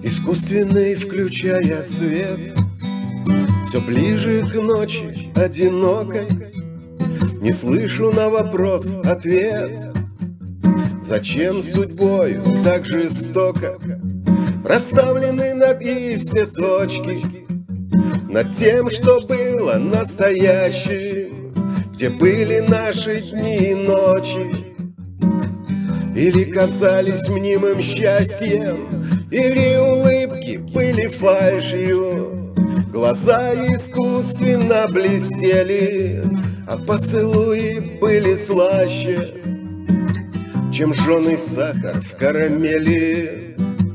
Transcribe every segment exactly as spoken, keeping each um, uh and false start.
Искусственный, включая свет, все ближе к ночи одинокой. Не слышу на вопрос ответ. Зачем судьбою так жестоко расставлены над «и» все точки? Над тем, что было настоящим, где были наши дни и ночи. Или казались мнимым счастьем, или улыбки были фальшью. Глаза искусственно блестели, а поцелуи были слаще, чем жженый сахар в карамели.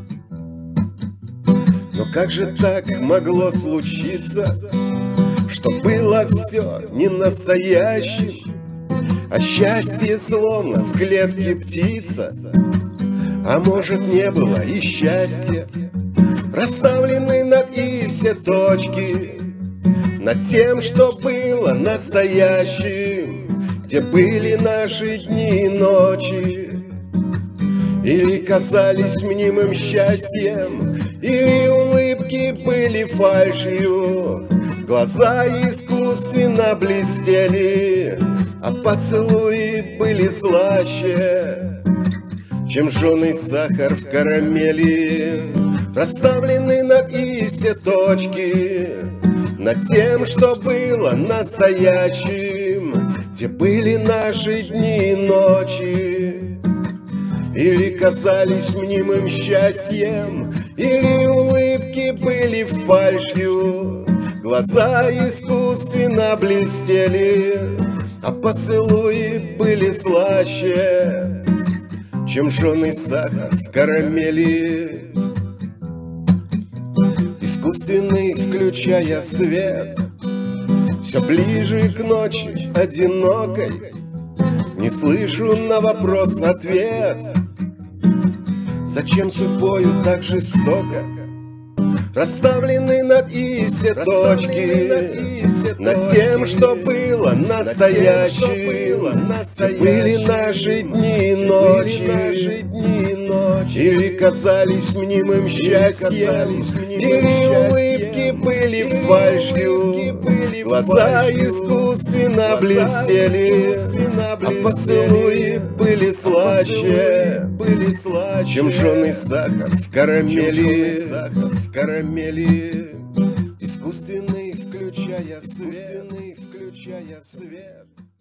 Но как же так могло случиться, что было все не настоящим, а счастье словно в клетке птица? А может, не было и счастья? Расставлены над «и» все точки, над тем, что было настоящим, где были наши дни и ночи. Или казались мнимым счастьем, или улыбки были фальшью. Глаза искусственно блестели, а поцелуи были слаще, чем жженый сахар в карамели. Расставлены над «и» все точки, над тем, что было настоящим, где были наши дни и ночи. Или казались мнимым счастьем, или улыбки были фальшью. Глаза искусственно блестели, а поцелуи были слаще, чем жженый сахар в карамели. Искусственный, включая свет, все ближе к ночи одинокой. Не слышу на вопрос ответ. Зачем судьбою так жестоко расставлены над «и» все точки, над тем, что было настоящим, были наши дни и ночи. Или казались мнимым счастьем, или улыбки были фальшью. Глаза искусственно блестели, а поцелуи были слаще, чем жженый сахар в карамели. Искусственный, включая свет.